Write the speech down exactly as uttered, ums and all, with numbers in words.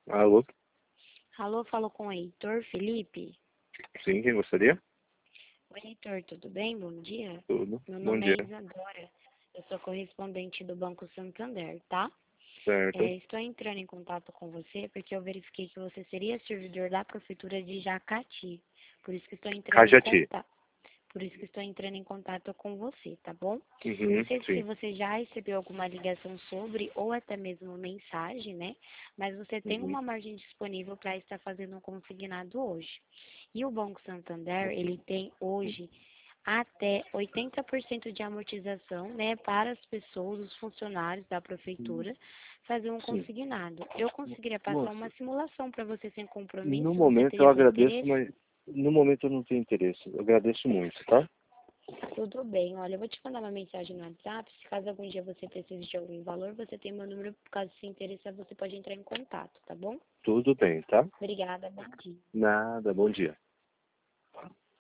Alô? Alô, falo com o Heitor Felipe. Sim, quem gostaria? Oi, Heitor, tudo bem? Bom dia. Tudo. Meu Bom nome dia. é Isadora. Eu sou correspondente do Banco Santander, tá? Certo. É, estou entrando em contato com você porque eu verifiquei que você seria servidor da Prefeitura de Jacati. Por isso que estou entrando em Cajati. contato. Por isso que estou entrando em contato com você, tá bom? Não Uhum, sei se sim. você já recebeu alguma ligação sobre ou até mesmo mensagem, né? Mas você tem Uhum. uma margem disponível para estar fazendo um consignado hoje. E o Banco Santander, ele tem hoje até oitenta por cento de amortização, né, para as pessoas, os funcionários da prefeitura, fazer um Sim. consignado. Eu conseguiria passar uma Moça, simulação para você sem no compromisso? Você momento teria eu algum agradeço, interesse? mas no momento eu não tenho interesse. Eu agradeço muito, tá? Tudo bem, olha, eu vou te mandar uma mensagem no WhatsApp. Se caso algum dia você precise de algum valor, você tem meu número. Caso se interessar, você pode entrar em contato, tá bom? Tudo bem, tá? Obrigada, bom dia. Nada, bom dia.